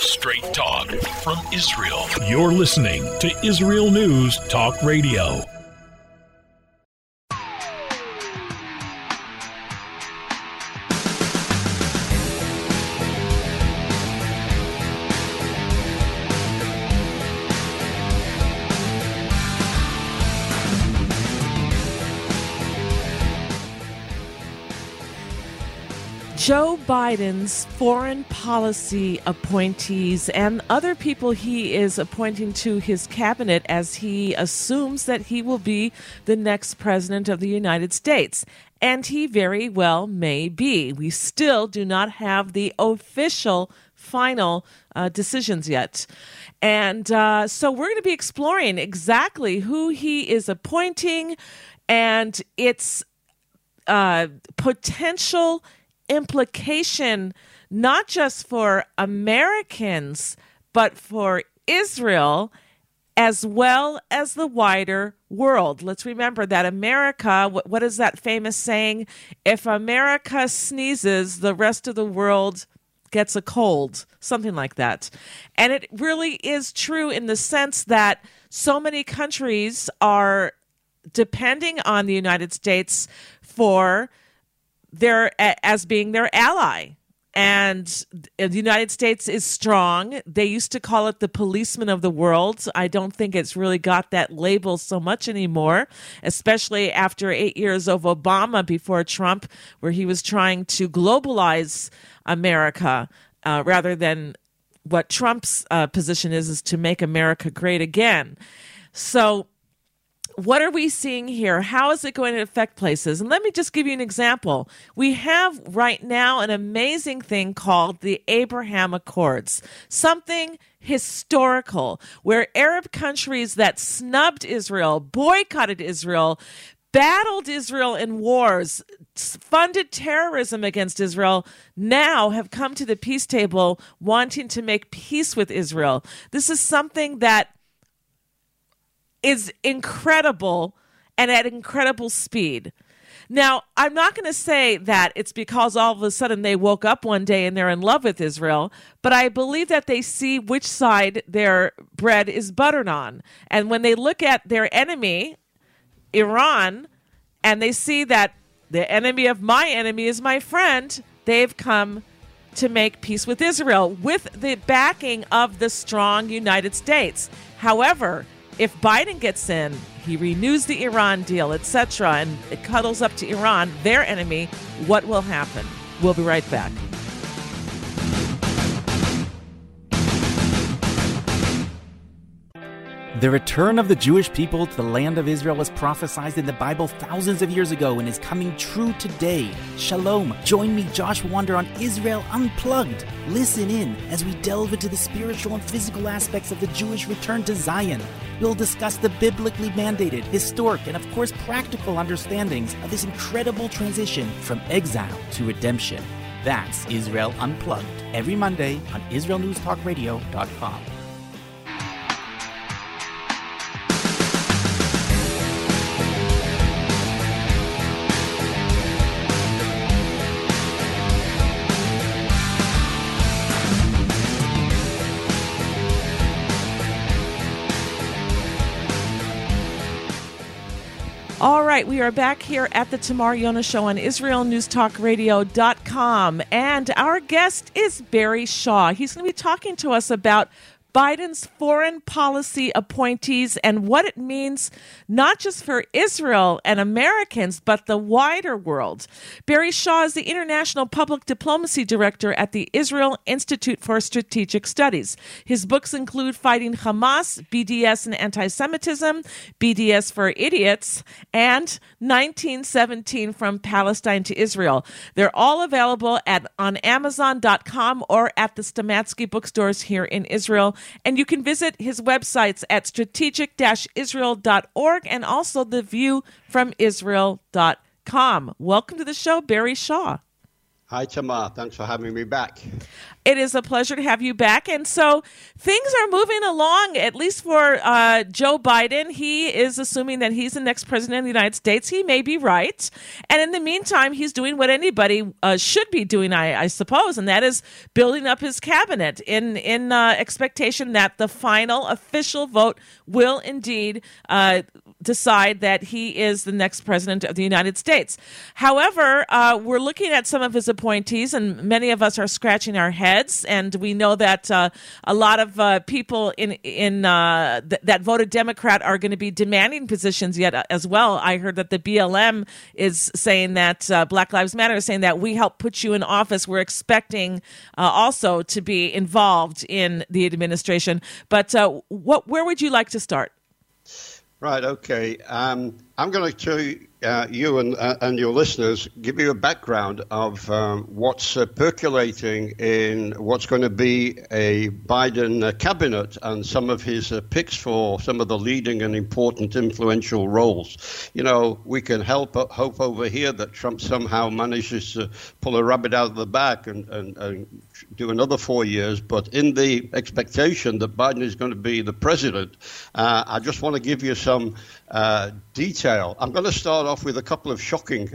Straight talk from Israel. You're listening to Israel News Talk Radio. Joe Biden's foreign policy appointees and other people he is appointing to his cabinet as he assumes that he will be the next president of the United States. And he very well may be. We still do not have the official final decisions yet. And so we're going to be exploring exactly who he is appointing and its potential implication, not just for Americans, but for Israel, as well as the wider world. Let's remember that America, what is that famous saying? If America sneezes, the rest of the world gets a cold, something like that. And it really is true in the sense that so many countries are depending on the United States for as being their ally. And the United States is strong. They used to call it the policeman of the world. I don't think it's really got that label so much anymore, especially after 8 years of Obama before Trump, where he was trying to globalize America rather than what Trump's position is to make America great again. So what are we seeing here? How is it going to affect places? And let me just give you an example. We have right now an amazing thing called the Abraham Accords, something historical, where Arab countries that snubbed Israel, boycotted Israel, battled Israel in wars, funded terrorism against Israel, now have come to the peace table wanting to make peace with Israel. This is something that is incredible and at incredible speed. Now, I'm not going to say that it's because all of a sudden they woke up one day and they're in love with Israel, but I believe that they see which side their bread is buttered on. And when they look at their enemy, Iran, and they see that the enemy of my enemy is my friend, they've come to make peace with Israel with the backing of the strong United States. However, if Biden gets in, he renews the Iran deal, etc., and it cuddles up to Iran, their enemy, what will happen? We'll be right back. The return of the Jewish people to the land of Israel was prophesied in the Bible thousands of years ago and is coming true today. Shalom. Join me, Josh Wander, on Israel Unplugged. Listen in as we delve into the spiritual and physical aspects of the Jewish return to Zion. We'll discuss the biblically mandated, historic, and of course practical understandings of this incredible transition from exile to redemption. That's Israel Unplugged, every Monday on IsraelNewsTalkRadio.com. All right, we are back here at the Tamar Yona Show on IsraelNewsTalkRadio.com, and our guest is Barry Shaw. He's going to be talking to us about Biden's foreign policy appointees and what it means not just for Israel and Americans, but the wider world. Barry Shaw is the International Public Diplomacy Director at the Israel Institute for Strategic Studies. His books include Fighting Hamas, BDS and Anti-Semitism, BDS for Idiots, and 1917 From Palestine to Israel. They're all available on Amazon.com or at the Stamatsky bookstores here in Israel. And you can visit his websites at strategic-israel.org and also theviewfromisrael.com. Welcome to the show, Barry Shaw. Hi, Tamar. Thanks for having me back. It is a pleasure to have you back. And so things are moving along, at least for Joe Biden. He is assuming that he's the next president of the United States. He may be right. And in the meantime, he's doing what anybody should be doing, I suppose, and that is building up his cabinet in expectation that the final official vote will indeed decide that he is the next president of the United States. However, we're looking at some of his appointees, and many of us are scratching our heads. And we know that a lot of people that voted Democrat are going to be demanding positions yet as well. I heard that the BLM is saying that Black Lives Matter is saying that we help put you in office. We're expecting also to be involved in the administration. But where would you like to start? Right. Okay. I'm going to tell you and your listeners, give you a background of what's percolating in what's going to be a Biden cabinet and some of his picks for some of the leading and important influential roles. You know, we can hope over here that Trump somehow manages to pull a rabbit out of the bag and do another 4 years. But in the expectation that Biden is going to be the president, I just want to give you some detail. I'm going to start off with a couple of shocking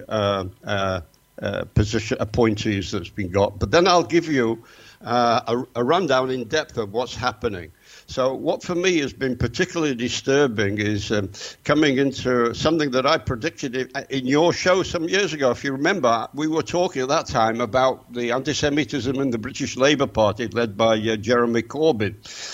position appointees that's been got, but then I'll give you a rundown in depth of what's happening. So what for me has been particularly disturbing is coming into something that I predicted in your show some years ago. If you remember, we were talking at that time about the anti-Semitism in the British Labour Party led by Jeremy Corbyn.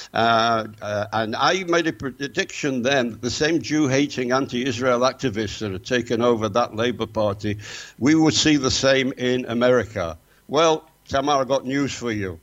And I made a prediction then that the same Jew-hating anti-Israel activists that had taken over that Labour Party, we would see the same in America. Well, Tamar, I got news for you.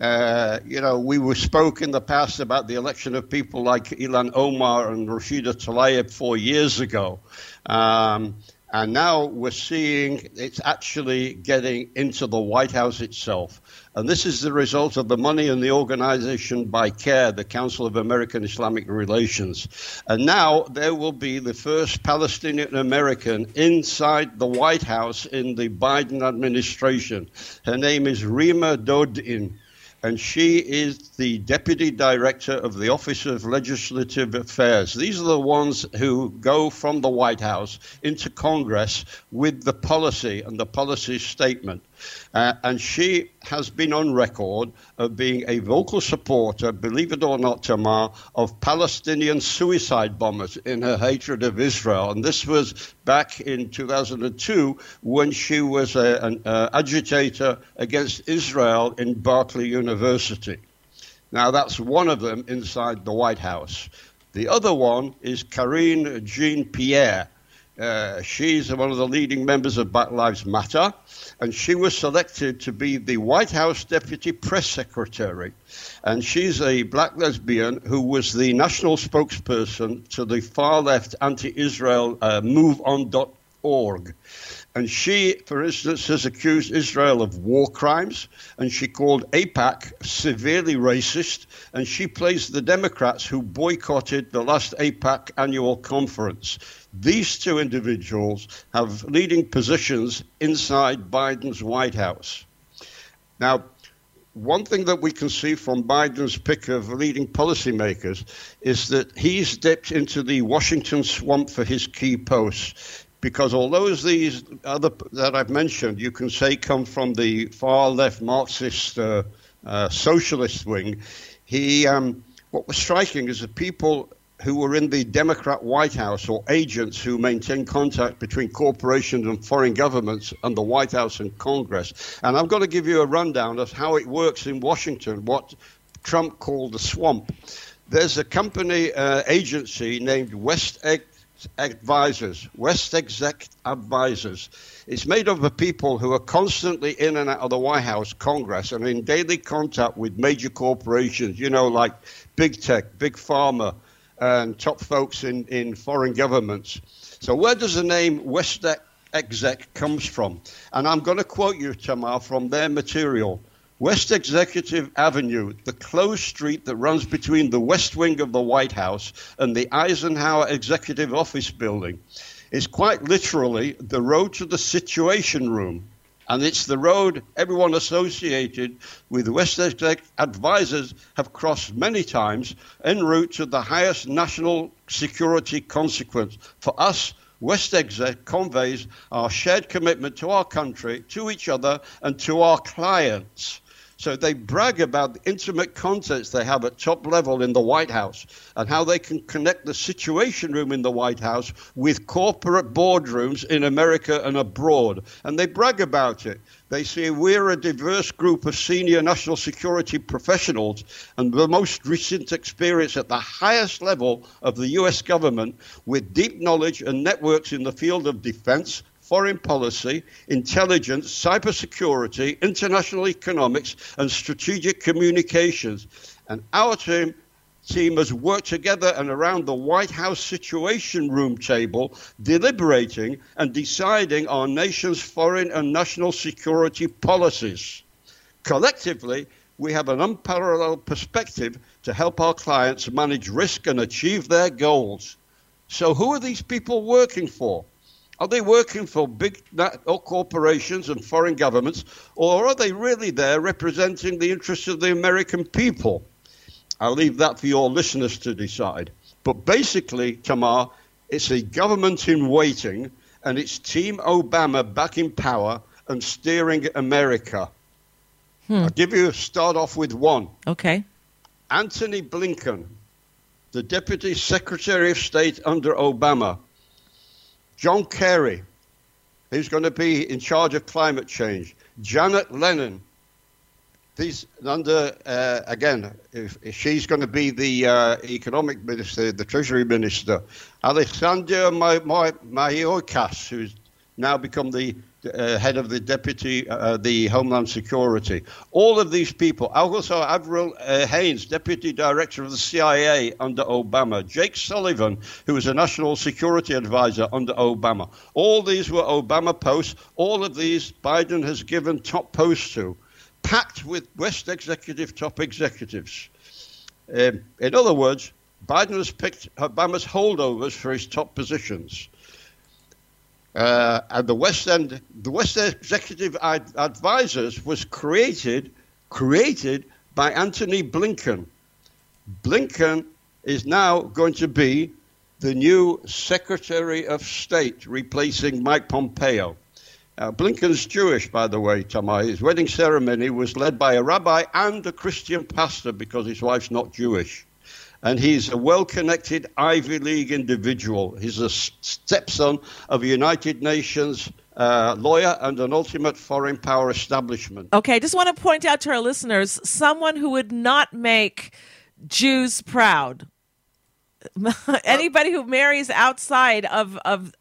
We spoke in the past about the election of people like Ilhan Omar and Rashida Tlaib 4 years ago. And now we're seeing it's actually getting into the White House itself. And this is the result of the money and the organization by CAIR, the Council of American Islamic Relations. And now there will be the first Palestinian American inside the White House in the Biden administration. Her name is Rima Dodin. And she is the Deputy Director of the Office of Legislative Affairs. These are the ones who go from the White House into Congress with the policy and the policy statement. And she has been on record of being a vocal supporter, believe it or not, Tamar, of Palestinian suicide bombers in her hatred of Israel. And this was back in 2002 when she was an agitator against Israel in Berkeley University. Now, that's one of them inside the White House. The other one is Karine Jean-Pierre. She's one of the leading members of Black Lives Matter, and she was selected to be the White House Deputy Press Secretary. And she's a black lesbian who was the national spokesperson to the far-left anti-Israel MoveOn.org. And she, for instance, has accused Israel of war crimes, and she called AIPAC severely racist, and she plays the Democrats who boycotted the last AIPAC annual conference. These two individuals have leading positions inside Biden's White House. Now, one thing that we can see from Biden's pick of leading policymakers is that he's dipped into the Washington swamp for his key posts. Because although these other that I've mentioned, you can say come from the far left Marxist socialist wing, what was striking is the people who were in the Democrat White House or agents who maintain contact between corporations and foreign governments and the White House and Congress. And I'm going to give you a rundown of how it works in Washington, what Trump called the swamp. There's a company agency named West Exec Advisors. It's made up of people who are constantly in and out of the White House, Congress, and in daily contact with major corporations, like big tech, big pharma, and top folks in foreign governments. So where does the name West Exec comes from? And I'm going to quote you, Tamar, from their material. West Executive Avenue, the closed street that runs between the West Wing of the White House and the Eisenhower Executive Office Building, is quite literally the road to the Situation Room. And it's the road everyone associated with West Exec advisors have crossed many times en route to the highest national security consequence. For us, West Exec conveys our shared commitment to our country, to each other, and to our clients. So they brag about the intimate contacts they have at top level in the White House and how they can connect the Situation Room in the White House with corporate boardrooms in America and abroad. And they brag about it. They say we're a diverse group of senior national security professionals and the most recent experience at the highest level of the U.S. government with deep knowledge and networks in the field of defense, foreign policy, intelligence, cybersecurity, international economics, and strategic communications. And our team has worked together and around the White House Situation Room table, deliberating and deciding our nation's foreign and national security policies. Collectively, we have an unparalleled perspective to help our clients manage risk and achieve their goals. So who are these people working for? Are they working for big corporations and foreign governments, or are they really there representing the interests of the American people? I'll leave that for your listeners to decide. But basically, Tamar, it's a government in waiting, and it's Team Obama back in power and steering America. I'll start off with one. Okay. Antony Blinken, the Deputy Secretary of State under Obama. John Kerry, who's going to be in charge of climate change. Janet Lennon, these under, again, if she's going to be the economic minister, the treasury minister. Alexander Mayorkas, who's now become the head of the deputy, the Homeland Security. All of these people. Also, Avril Haines, deputy director of the CIA under Obama. Jake Sullivan, who was a national security advisor under Obama. All these were Obama posts. All of these Biden has given top posts to, packed with West Executive top executives. In other words, Biden has picked Obama's holdovers for his top positions. And the West Executive Advisors was created by Antony Blinken. Blinken is now going to be the new Secretary of State, replacing Mike Pompeo. Blinken's Jewish, by the way, Tamar. His wedding ceremony was led by a rabbi and a Christian pastor because his wife's not Jewish. And he's a well-connected Ivy League individual. He's a stepson of a United Nations lawyer and an ultimate foreign power establishment. Okay, I just want to point out to our listeners, someone who would not make Jews proud. Anybody who marries outside of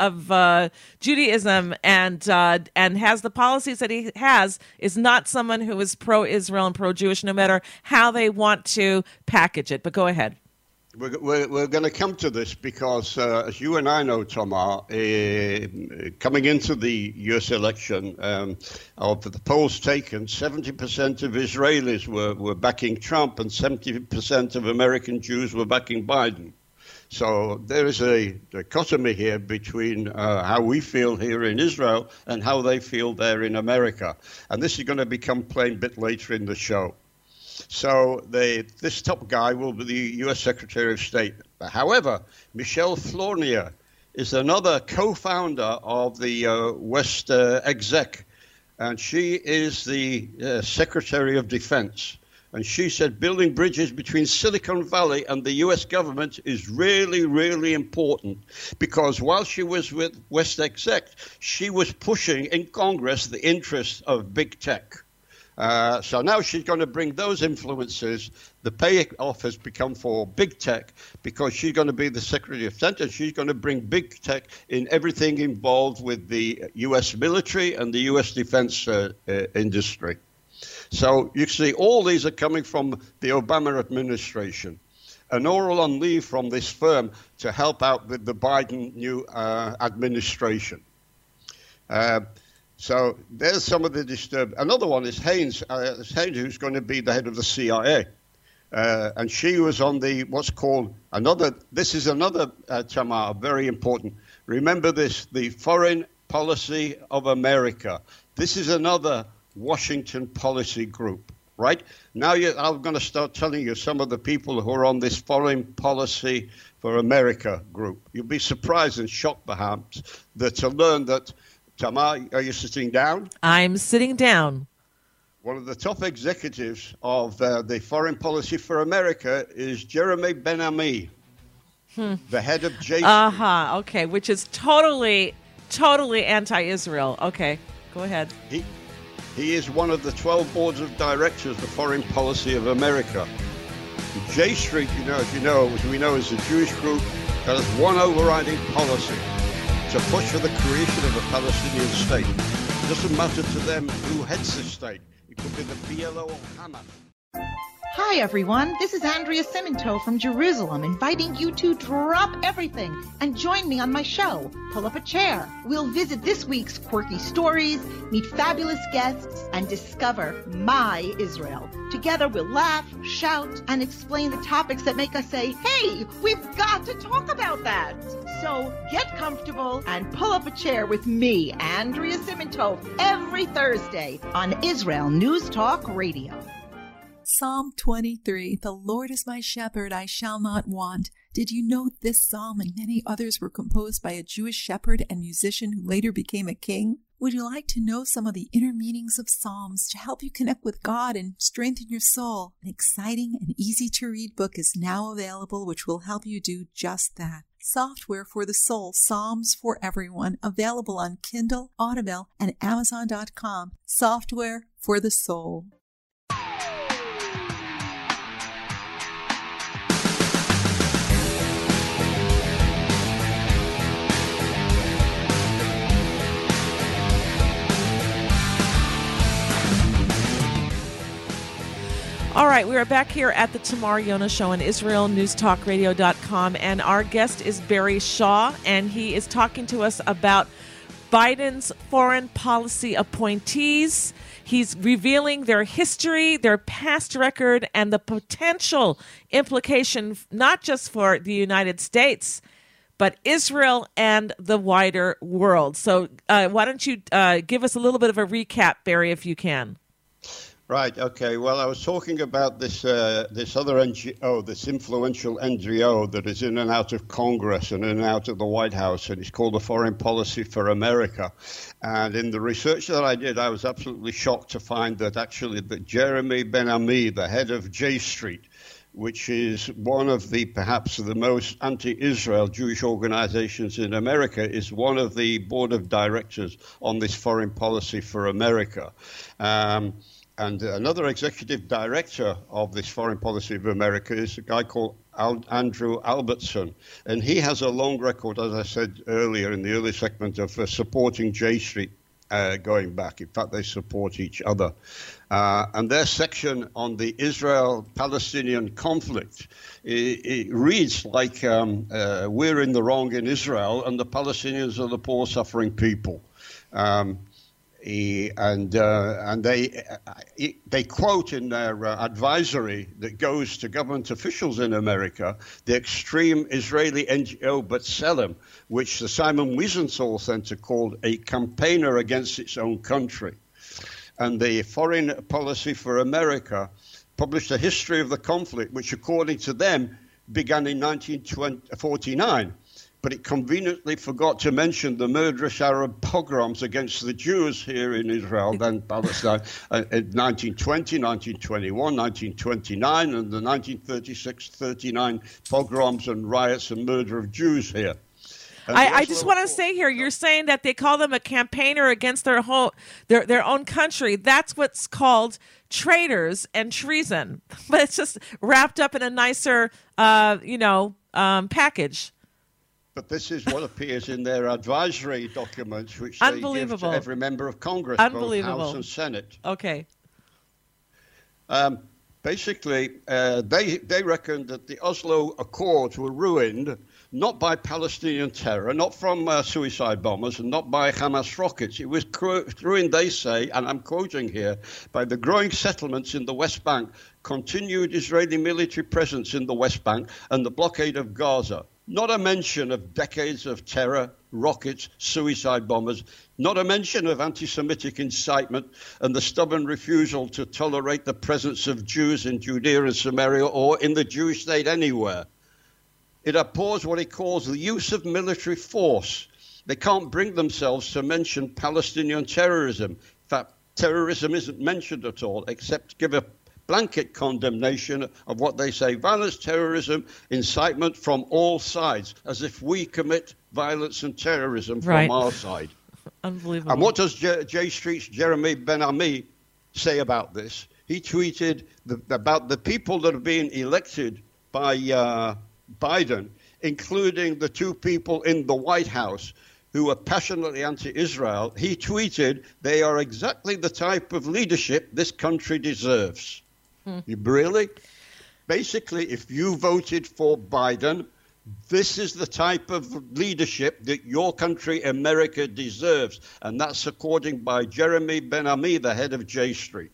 Judaism and has the policies that he has is not someone who is pro-Israel and pro-Jewish, no matter how they want to package it. But go ahead. We're going to come to this because, as you and I know, Tamar, coming into the U.S. election, of the polls taken, 70% of Israelis were backing Trump and 70% of American Jews were backing Biden. So there is a dichotomy here between how we feel here in Israel and how they feel there in America. And this is going to become plain a bit later in the show. So this top guy will be the U.S. Secretary of State. However, Michelle Flournoy is another co-founder of the West Exec, and she is the Secretary of Defense. And she said building bridges between Silicon Valley and the U.S. government is really, really important because while she was with West Exec, she was pushing in Congress the interests of big tech. So now she's going to bring those influences. The payoff has become for big tech because she's going to be the Secretary of State and she's going to bring big tech in everything involved with the U.S. military and the U.S. defense industry. So you see all these are coming from the Obama administration and all on leave from this firm to help out with the Biden new administration. So there's some of the disturbed. Another one is Haines, who's going to be the head of the CIA. And she was on the what's called this is another, Tamar, very important. Remember this, the Foreign Policy of America. This is another Washington policy group, right? Now I'm going to start telling you some of the people who are on this Foreign Policy for America group. You'll be surprised and shocked, perhaps, to learn that, Tamar, are you sitting down? I'm sitting down. One of the top executives of the Foreign Policy for America is Jeremy Ben-Ami, the head of J Street. Okay, which is totally anti-Israel. Okay, go ahead. He is one of the 12 boards of directors of the Foreign Policy of America. J Street, as we know, is a Jewish group that has one overriding policy: to push for the creation of a Palestinian state. It doesn't matter to them who heads the state. It could be the PLO or Hamas. Hi, everyone. This is Andrea Simento from Jerusalem, inviting you to drop everything and join me on my show, Pull Up a Chair. We'll visit this week's quirky stories, meet fabulous guests, and discover my Israel. Together, we'll laugh, shout, and explain the topics that make us say, hey, we've got to talk about that. So get comfortable and pull up a chair with me, Andrea Simento, every Thursday on Israel News Talk Radio. Psalm 23, the Lord is my shepherd, I shall not want. Did you know this psalm and many others were composed by a Jewish shepherd and musician who later became a king? Would you like to know some of the inner meanings of psalms to help you connect with God and strengthen your soul? An exciting and easy-to-read book is now available which will help you do just that. Software for the Soul, Psalms for Everyone, available on Kindle, Audible, and Amazon.com. Software for the Soul. All right, we are back here at the Tamar Yona Show on IsraelNewsTalkRadio.com, and our guest is Barry Shaw, and he is talking to us about Biden's foreign policy appointees. He's revealing their history, their past record, and the potential implication not just for the United States, but Israel and the wider world. So why don't you give us a little bit of a recap, Barry, if you can. Right. Okay. Well, I was talking about this other NGO, this influential NGO that is in and out of Congress and in and out of the White House, and it's called the Foreign Policy for America. And in the research that I did, I was absolutely shocked to find that actually that Jeremy Ben-Ami, the head of J Street, which is one of the perhaps the most anti-Israel Jewish organizations in America, is one of the board of directors on this Foreign Policy for America. And another executive director of this Foreign Policy of America is a guy called Andrew Albertson. And he has a long record, as I said earlier in the early segment, of supporting J Street going back. In fact, they support each other. And their section on the Israel-Palestinian conflict, it reads like we're in the wrong in Israel and the Palestinians are the poor, suffering people. And they quote in their advisory that goes to government officials in America the extreme Israeli NGO B'Tselem, which the Simon Wiesenthal Center called a campaigner against its own country. And the Foreign Policy for America published a history of the conflict, which according to them began in 1949. But it conveniently forgot to mention the murderous Arab pogroms against the Jews here in Israel, then Palestine, in 1920, 1921, 1929, and the 1936-39 pogroms and riots and murder of Jews here. I just want to say here, you're saying that they call them a campaigner against their own country. That's what's called traitors and treason. But it's just wrapped up in a nicer, package. But this is what appears in their advisory documents, which they give to every member of Congress, both House and Senate. Okay. Basically, they reckon that the Oslo Accords were ruined not by Palestinian terror, not from suicide bombers, and not by Hamas rockets. It was ruined, they say, and I'm quoting here, by the growing settlements in the West Bank, continued Israeli military presence in the West Bank, and the blockade of Gaza. Not a mention of decades of terror, rockets, suicide bombers, not a mention of anti-Semitic incitement and the stubborn refusal to tolerate the presence of Jews in Judea and Samaria or in the Jewish state anywhere. It abhors what he calls the use of military force. They can't bring themselves to mention Palestinian terrorism. In fact, terrorism isn't mentioned at all, except to give a blanket condemnation of what they say, violence, terrorism, incitement from all sides, as if we commit violence and terrorism from our side. Unbelievable. And what does J Street's Jeremy Ben-Ami say about this? He tweeted about the people that are being elected by Biden, including the two people in the White House who are passionately anti-Israel. He tweeted, they are exactly the type of leadership this country deserves. Really? Basically, if you voted for Biden, this is the type of leadership that your country, America, deserves. And that's according by Jeremy Ben-Ami, the head of J Street.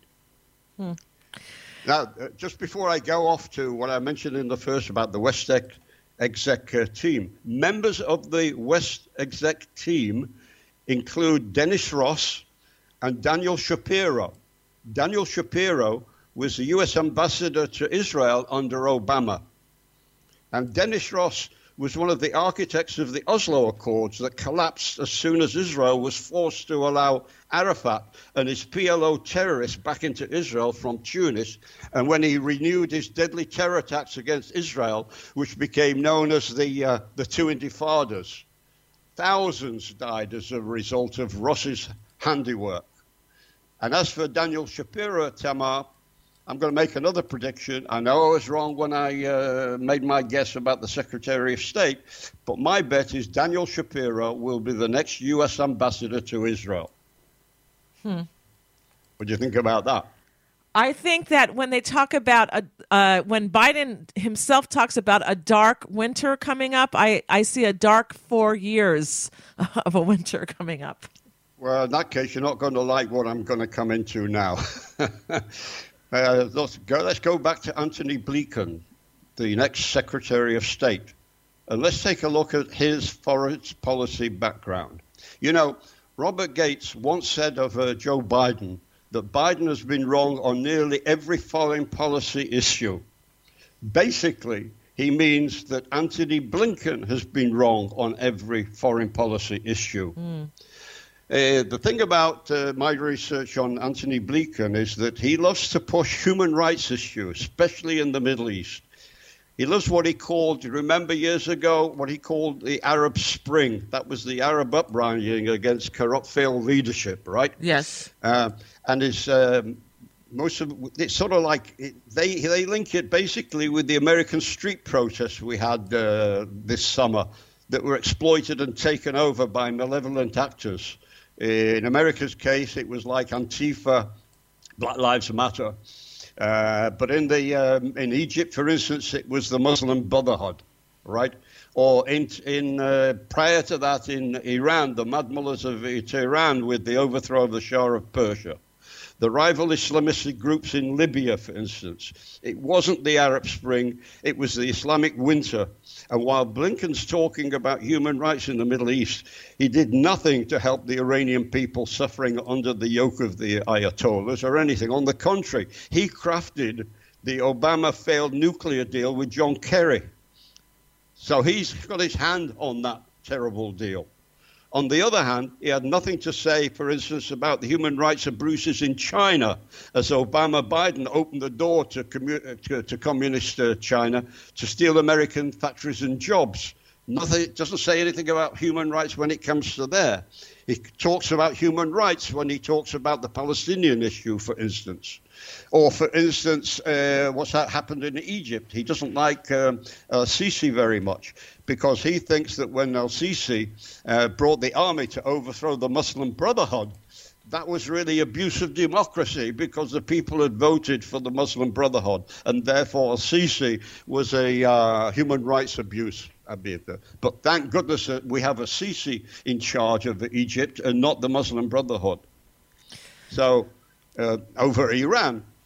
Now, just before I go off to what I mentioned in the first about the West Exec team, members of the West Exec team include Dennis Ross and Daniel Shapiro. Daniel Shapiro was the U.S. ambassador to Israel under Obama. And Dennis Ross was one of the architects of the Oslo Accords that collapsed as soon as Israel was forced to allow Arafat and his PLO terrorists back into Israel from Tunis, and when he renewed his deadly terror attacks against Israel, which became known as the two Intifadas. Thousands died as a result of Ross's handiwork. And as for Daniel Shapiro, Tamar, I'm going to make another prediction. I know I was wrong when I made my guess about the Secretary of State, but my bet is Daniel Shapiro will be the next U.S. ambassador to Israel. What do you think about that? I think that when they talk about, when Biden himself talks about a dark winter coming up, I see a dark 4 years of a winter coming up. Well, in that case, you're not going to like what I'm going to come into now. Let's go back to Antony Blinken, the next Secretary of State, and let's take a look at his foreign policy background. You know, Robert Gates once said of Joe Biden that Biden has been wrong on nearly every foreign policy issue. Basically, he means that Antony Blinken has been wrong on every foreign policy issue. The thing about my research on Antony Blinken is that he loves to push human rights issues, especially in the Middle East. He loves what he called, do you remember years ago, what he called the Arab Spring? That was the Arab uprising against corrupt failed leadership, right? Yes. And it's most of it's sort of like they link it basically with the American street protests we had this summer that were exploited and taken over by malevolent actors. In America's case, it was like Antifa, Black Lives Matter. But in Egypt, for instance, it was the Muslim Brotherhood, right? Or in prior to that, in Iran, the Mad Mullahs of Tehran with the overthrow of the Shah of Persia. The rival Islamistic groups in Libya, for instance. It wasn't the Arab Spring, it was the Islamic winter. And while Blinken's talking about human rights in the Middle East, he did nothing to help the Iranian people suffering under the yoke of the Ayatollahs or anything. On the contrary, he crafted the Obama failed nuclear deal with John Kerry. So he's got his hand on that terrible deal. On the other hand, he had nothing to say, for instance, about the human rights abuses in China, as Biden opened the door to communist China to steal American factories and jobs. Nothing, doesn't say anything about human rights when it comes to there. He talks about human rights when he talks about the Palestinian issue, for instance. Or, for instance, what's happened in Egypt. He doesn't like Sisi very much because he thinks that when Sisi brought the army to overthrow the Muslim Brotherhood, that was really abuse of democracy because the people had voted for the Muslim Brotherhood, and therefore Sisi was a human rights abuse. But thank goodness that we have a Sisi in charge of Egypt and not the Muslim Brotherhood. So over Iran,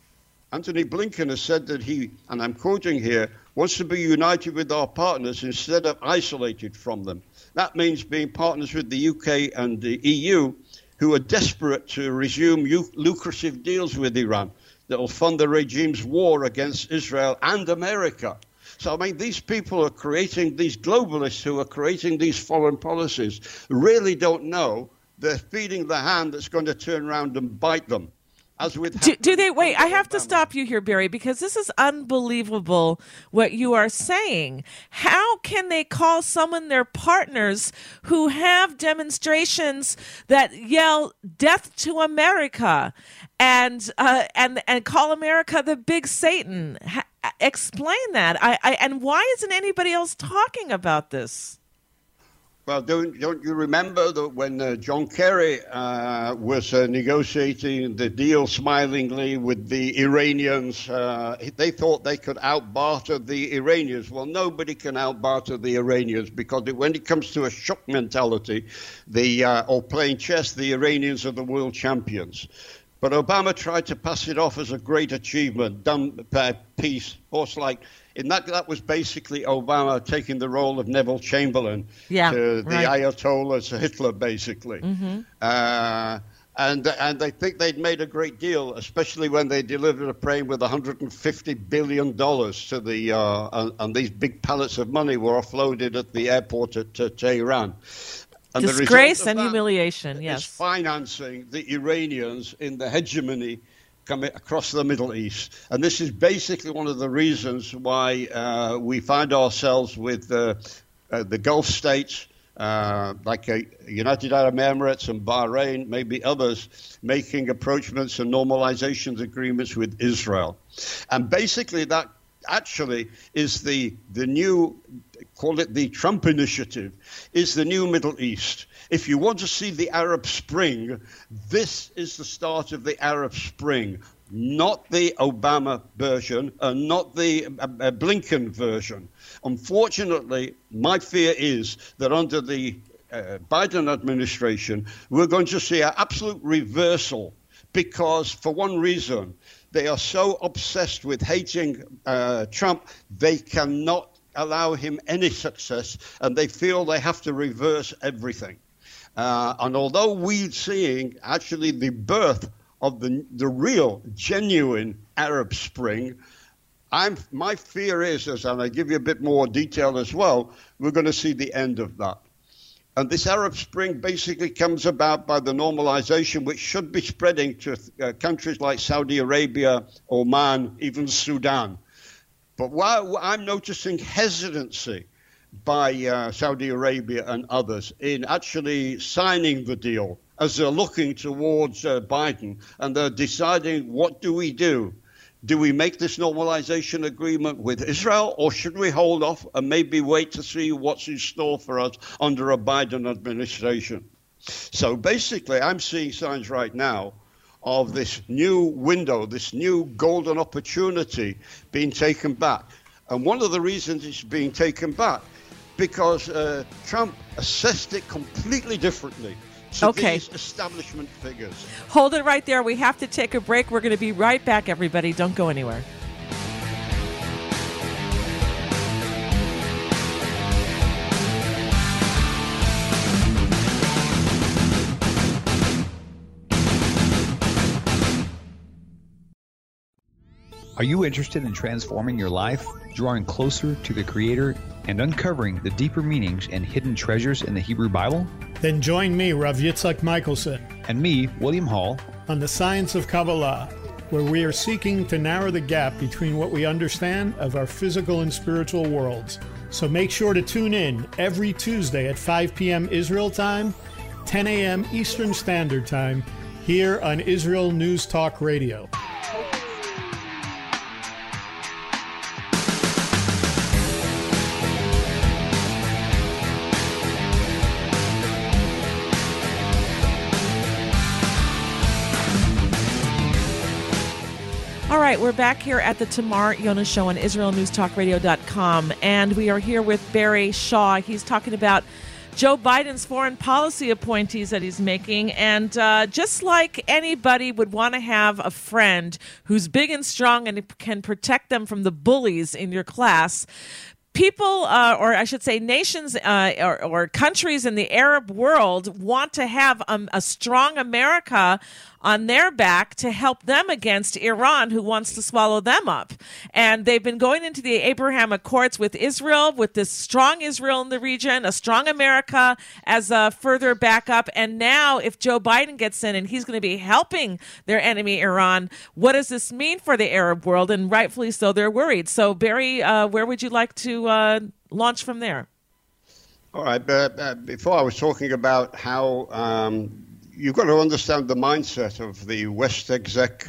Anthony Blinken has said that he, and I'm quoting here, wants to be united with our partners instead of isolated from them. That means being partners with the UK and the EU, who are desperate to resume lucrative deals with Iran that will fund the regime's war against Israel and America. So, I mean, these people are creating, these globalists who are creating these foreign policies really don't know they're feeding the hand that's going to turn around and bite them. As with do they? Wait, I have to stop you here, Barry, because this is unbelievable what you are saying. How can they call someone their partners who have demonstrations that yell "Death to America" and call America the big Satan? Explain that. And why isn't anybody else talking about this? Well, don't you remember that when John Kerry was negotiating the deal smilingly with the Iranians, they thought they could out-barter the Iranians. Well, nobody can out-barter the Iranians because when it comes to a shock mentality, or playing chess, the Iranians are the world champions. But Obama tried to pass it off as a great achievement, done peace, like. In that was basically Obama taking the role of Neville Chamberlain to the Ayatollah to Hitler, basically. Mm-hmm. And they think they'd made a great deal, especially when they delivered a plane with $150 billion to the and these big pallets of money were offloaded at the airport at Tehran. And disgrace and humiliation, yes. Is financing the Iranians in the hegemony coming across the Middle East. And this is basically one of the reasons why we find ourselves with the Gulf states, like United Arab Emirates and Bahrain, maybe others, making approachments and normalizations agreements with Israel. And basically that actually is the new, call it the Trump initiative, is the new Middle East. If you want to see the Arab Spring, this is the start of the Arab Spring, not the Obama version, not the Blinken version. Unfortunately, my fear is that under the Biden administration, we're going to see an absolute reversal because, for one reason, they are so obsessed with hating Trump, they cannot allow him any success, and they feel they have to reverse everything. And although we're seeing actually the birth of the real, genuine Arab Spring, my fear is, and I give you a bit more detail as well, we're going to see the end of that. And this Arab Spring basically comes about by the normalization, which should be spreading to countries like Saudi Arabia, Oman, even Sudan. But while I'm noticing hesitancy by Saudi Arabia and others in actually signing the deal as they're looking towards Biden and they're deciding, what do we do? Do we make this normalization agreement with Israel, or should we hold off and maybe wait to see what's in store for us under a Biden administration? So basically, I'm seeing signs right now of this new window, this new golden opportunity being taken back. And one of the reasons it's being taken back, because Trump assessed it completely differently to these establishment figures. Hold it right there. We have to take a break. We're going to be right back, everybody. Don't go anywhere. Are you interested in transforming your life, drawing closer to the Creator, and uncovering the deeper meanings and hidden treasures in the Hebrew Bible? Then join me, Rav Yitzhak Michelson, and me, William Hall, on the Science of Kabbalah, where we are seeking to narrow the gap between what we understand of our physical and spiritual worlds. So make sure to tune in every Tuesday at 5 p.m. Israel time, 10 a.m. Eastern Standard Time, here on Israel News Talk Radio. All right, we're back here at the Tamar Yona Show on IsraelNewsTalkRadio.com, and we are here with Barry Shaw. He's talking about Joe Biden's foreign policy appointees that he's making. And just like anybody would want to have a friend who's big and strong and can protect them from the bullies in your class, people, or I should say nations or countries in the Arab world want to have a strong America on their back to help them against Iran, who wants to swallow them up. And they've been going into the Abraham Accords with Israel, with this strong Israel in the region, a strong America as a further backup. And now if Joe Biden gets in and he's going to be helping their enemy, Iran, what does this mean for the Arab world? And rightfully so, they're worried. So, Barry, where would you like to launch from there? All right. Before I was talking about how you've got to understand the mindset of the West exec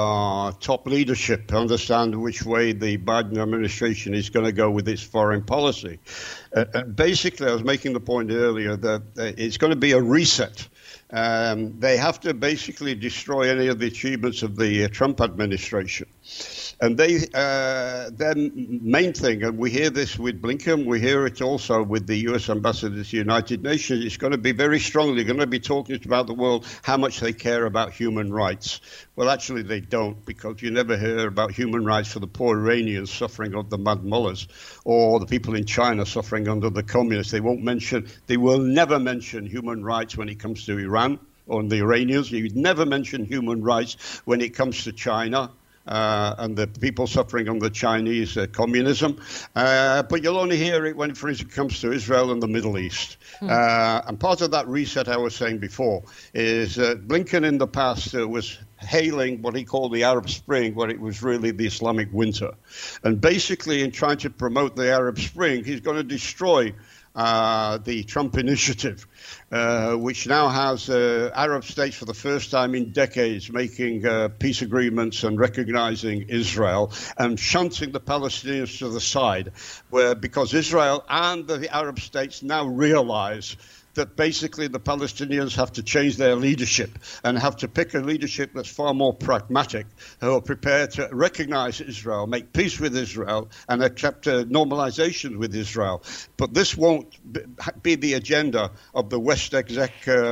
top leadership to understand which way the Biden administration is going to go with its foreign policy. Basically, I was making the point earlier that it's going to be a reset. They have to basically destroy any of the achievements of the Trump administration. And their main thing, and we hear this with Blinken, we hear it also with the U.S. ambassador to the United Nations, it's going to be very strongly going to be talking about the world how much they care about human rights. Well, actually, they don't, because you never hear about human rights for the poor Iranians suffering under the mad mullahs or the people in China suffering under the communists. They will never mention human rights when it comes to Iran or the Iranians. You'd never mention human rights when it comes to China. And the people suffering under Chinese communism. But you'll only hear it when, for instance, it comes to Israel and the Middle East. And part of that reset I was saying before is Blinken in the past was hailing what he called the Arab Spring, where it was really the Islamic winter. And basically, in trying to promote the Arab Spring, he's going to destroy the Trump initiative, which now has Arab states for the first time in decades making peace agreements and recognizing Israel and shunting the Palestinians to the side, because Israel and the Arab states now realize that basically the Palestinians have to change their leadership and have to pick a leadership that's far more pragmatic, who are prepared to recognize Israel, make peace with Israel, and accept normalization with Israel. But this won't be the agenda of the West exec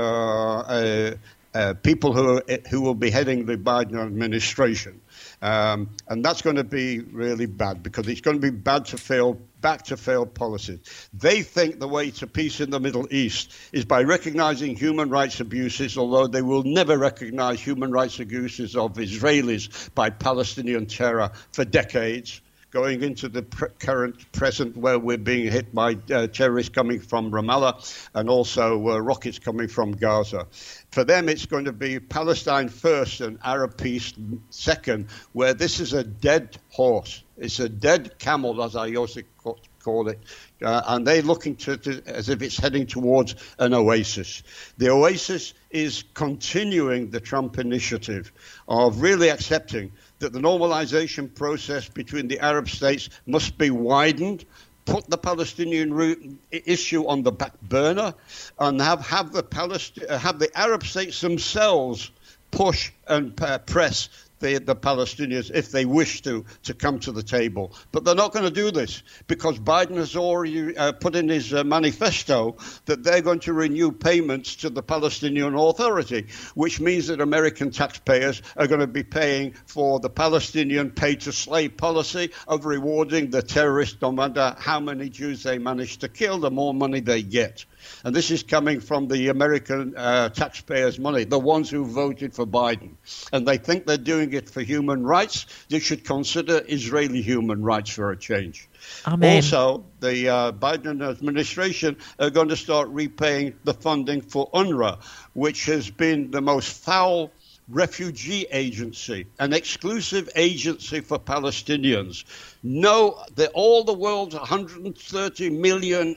people who will be heading the Biden administration. And that's going to be really bad, because it's going to be back to failed policies. They think the way to peace in the Middle East is by recognizing human rights abuses, although they will never recognize human rights abuses of Israelis by Palestinian terror for decades, going into the present where we're being hit by terrorists coming from Ramallah and also rockets coming from Gaza. For them, it's going to be Palestine first and Arab peace second, where this is a dead horse. It's a dead camel, as I used to call it. And they're looking to as if it's heading towards an oasis. The oasis is continuing the Trump initiative of really accepting that the normalization process between the Arab states must be widened, put the Palestinian issue on the back burner, and have the Arab states themselves push and press the Palestinians if they wish to come to the table. But they're not going to do this, because Biden has already put in his manifesto that they're going to renew payments to the Palestinian Authority, which means that American taxpayers are going to be paying for the Palestinian pay-to-slave policy of rewarding the terrorists no matter how many Jews they manage to kill, the more money they get. And this is coming from the American taxpayers' money, the ones who voted for Biden. And they think they're doing it for human rights. They should consider Israeli human rights for a change. Amen. Also, the Biden administration are going to start repaying the funding for UNRWA, which has been the most foul refugee agency, an exclusive agency for Palestinians. All the world's 130 million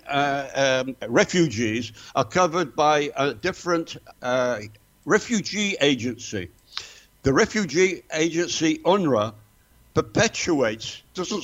refugees are covered by a different refugee agency. The refugee agency UNRWA perpetuates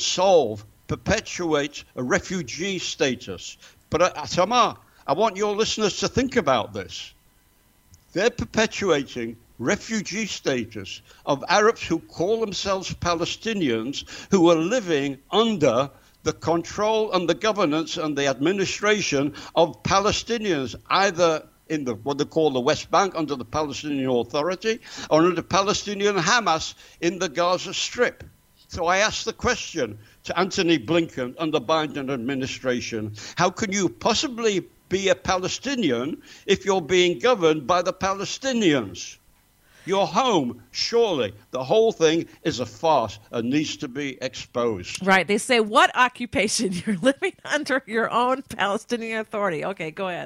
a refugee status. But Tamar, I want your listeners to think about this. They're perpetuating refugee status of Arabs who call themselves Palestinians, who are living under the control and the governance and the administration of Palestinians, either in what they call the West Bank under the Palestinian Authority or under Palestinian Hamas in the Gaza Strip. So I asked the question to Antony Blinken and the Biden administration, how can you possibly be a Palestinian if you're being governed by the Palestinians? Your home, surely. The whole thing is a farce and needs to be exposed. Right. They say, what occupation? You're living under your own Palestinian Authority. Okay, go ahead.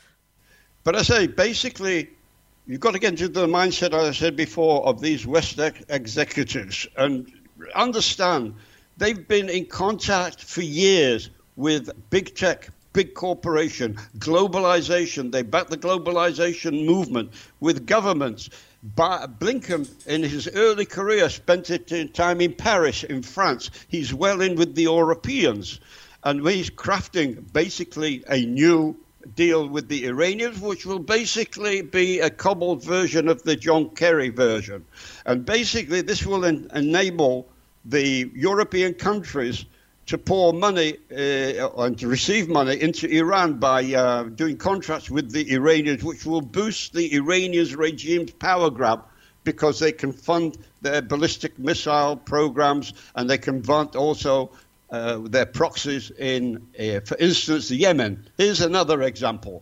But I say, basically, you've got to get into the mindset, as I said before, of these West executives and understand they've been in contact for years with big tech, big corporation, globalization. They back the globalization movement with governments. Blinken, in his early career, spent time in Paris, in France. He's well in with the Europeans. And he's crafting basically a new deal with the Iranians, which will basically be a cobbled version of the John Kerry version. And basically this will enable the European countries to pour money and to receive money into Iran by doing contracts with the Iranians, which will boost the Iranians regime's power grab because they can fund their ballistic missile programs and they can fund also their proxies in, for instance, Yemen. Here's another example.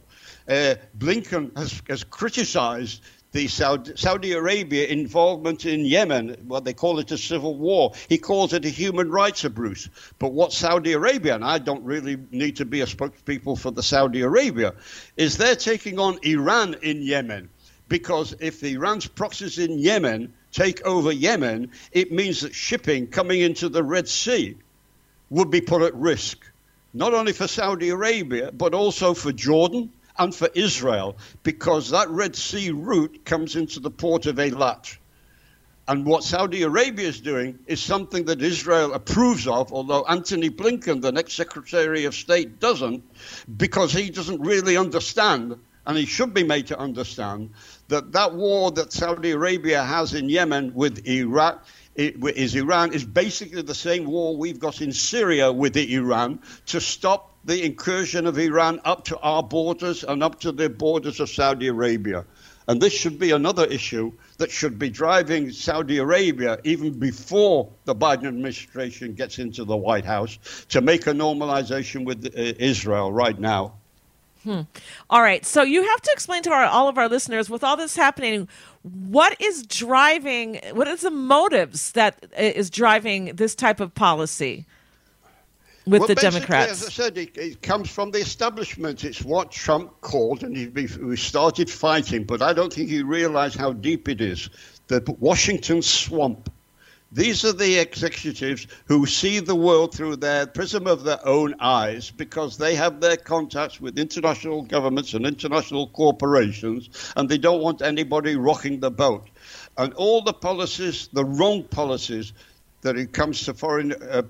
Blinken has criticized the Saudi Arabia involvement in Yemen, what they call it a civil war. He calls it a human rights abuse. But what Saudi Arabia, and I don't really need to be a spokesperson for the Saudi Arabia, is they're taking on Iran in Yemen. Because if Iran's proxies in Yemen take over Yemen, it means that shipping coming into the Red Sea would be put at risk, not only for Saudi Arabia, but also for Jordan and for Israel, because that Red Sea route comes into the port of Eilat. And what Saudi Arabia is doing is something that Israel approves of, although Antony Blinken, the next Secretary of State, doesn't, because he doesn't really understand, and he should be made to understand, that war that Saudi Arabia has in Yemen with Iraq Iran is basically the same war we've got in Syria with Iran to stop the incursion of Iran up to our borders and up to the borders of Saudi Arabia. And this should be another issue that should be driving Saudi Arabia, even before the Biden administration gets into the White House, to make a normalization with Israel right now. All right. So you have to explain to all of our listeners, with all this happening, what is the motives that is driving this type of policy with the Democrats? As I said, it comes from the establishment. It's what Trump called, and we started fighting, but I don't think he realized how deep it is, the Washington swamp. These are the executives who see the world through their prism of their own eyes because they have their contacts with international governments and international corporations, and they don't want anybody rocking the boat. And all the policies, the wrong policies, that it comes to foreign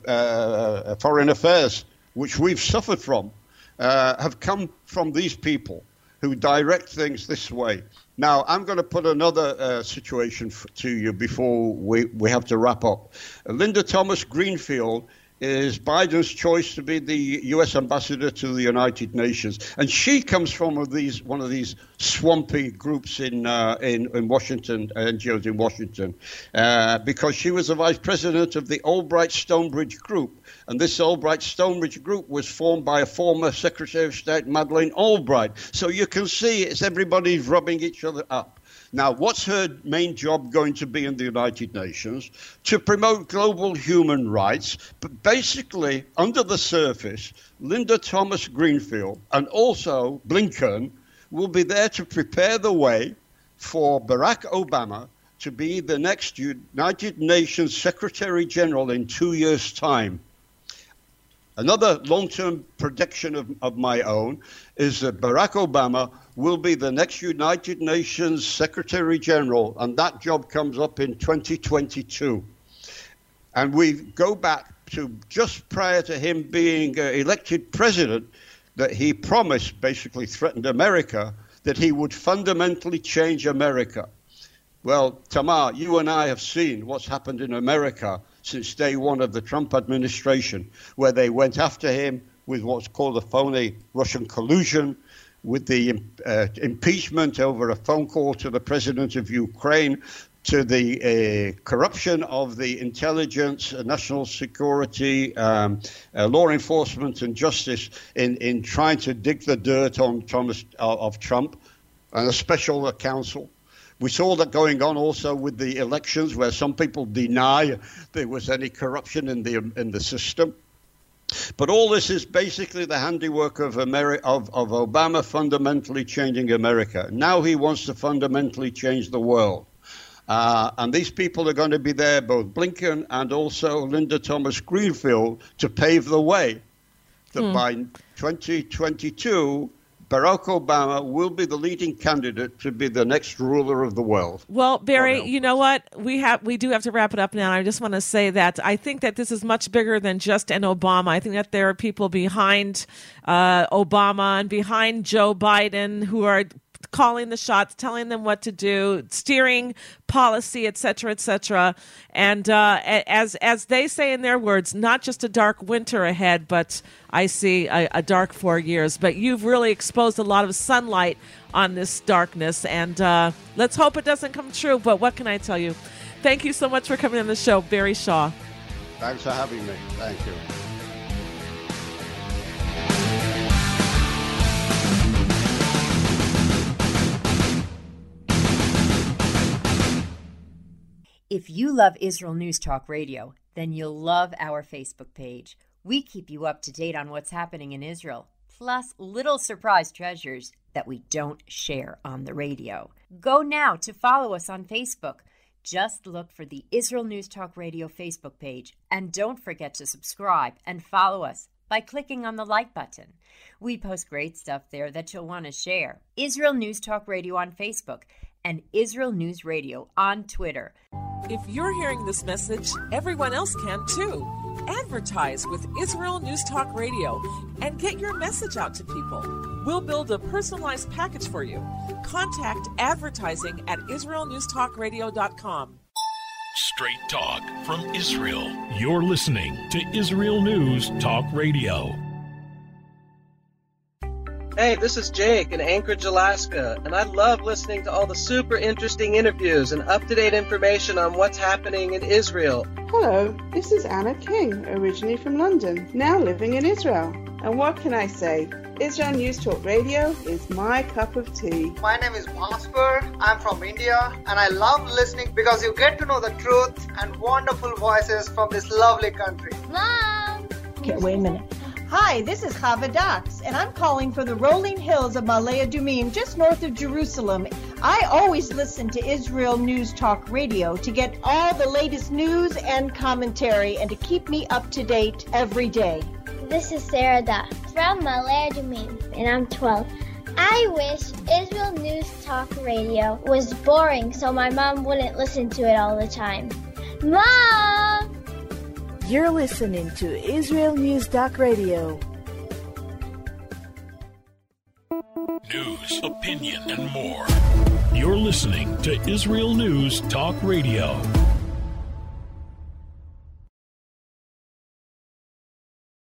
affairs, which we've suffered from, have come from these people who direct things this way. Now, I'm going to put another situation to you before we have to wrap up. Linda Thomas Greenfield is Biden's choice to be the U.S. ambassador to the United Nations. And she comes from one of these swampy groups in Washington, NGOs in Washington, because she was the vice president of the Albright-Stonebridge Group. And this Albright-Stonebridge Group was formed by a former Secretary of State, Madeleine Albright. So you can see it's everybody's rubbing each other up. Now, what's her main job going to be in the United Nations? To promote global human rights. But basically, under the surface, Linda Thomas Greenfield and also Blinken will be there to prepare the way for Barack Obama to be the next United Nations Secretary General in 2 years' time. Another long-term prediction of my own is that Barack Obama will be the next United Nations Secretary General, and that job comes up in 2022. And we go back to just prior to him being elected president, that he promised, basically threatened America, that he would fundamentally change America. Well, Tamar, you and I have seen what's happened in America since day one of the Trump administration, where they went after him with what's called a phony Russian collusion, with the impeachment over a phone call to the president of Ukraine, to the corruption of the intelligence, national security, law enforcement and justice in trying to dig the dirt on Trump and a special counsel. We saw that going on also with the elections, where some people deny there was any corruption in the system. But all this is basically the handiwork of Obama fundamentally changing America. Now he wants to fundamentally change the world. And these people are going to be there, both Blinken and also Linda Thomas-Greenfield, to pave the way that by 2022, Barack Obama will be the leading candidate to be the next ruler of the world. Well, Barry, you know what? We do have to wrap it up now. I just want to say that I think that this is much bigger than just an Obama. I think that there are people behind Obama and behind Joe Biden who are calling the shots, telling them what to do, steering policy, et cetera, and as they say in their words, not just a dark winter ahead, but I see a dark 4 years. But you've really exposed a lot of sunlight on this darkness, and let's hope it doesn't come true. But what can I tell you? Thank you so much for coming on the show, Barry Shaw. Thanks for having me. Thank you. If you love Israel News Talk Radio, then you'll love our Facebook page. We keep you up to date on what's happening in Israel, plus little surprise treasures that we don't share on the radio. Go now to follow us on Facebook. Just look for the Israel News Talk Radio Facebook page, and don't forget to subscribe and follow us by clicking on the like button. We post great stuff there that you'll want to share. Israel News Talk Radio on Facebook and Israel News Radio on Twitter. If you're hearing this message, everyone else can too. Advertise with Israel News Talk Radio and get your message out to people. We'll build a personalized package for you. Contact advertising at israelnewstalkradio.com. Straight talk from Israel. You're listening to Israel News Talk Radio. Hey, this is Jake in Anchorage, Alaska, and I love listening to all the super interesting interviews and up-to-date information on what's happening in Israel. Hello, this is Anna King, originally from London, now living in Israel. And what can I say? Israel News Talk Radio is my cup of tea. My name is Bhaskar. I'm from India, and I love listening because you get to know the truth and wonderful voices from this lovely country. Mom! Okay, wait a minute. Hi, this is Chava Dax, and I'm calling from the rolling hills of Ma'ale Adumim, just north of Jerusalem. I always listen to Israel News Talk Radio to get all the latest news and commentary and to keep me up to date every day. This is Sarah Dax from Ma'ale Adumim, and I'm 12. I wish Israel News Talk Radio was boring so my mom wouldn't listen to it all the time. Mom! You're listening to Israel News Talk Radio. News, opinion, and more. You're listening to Israel News Talk Radio.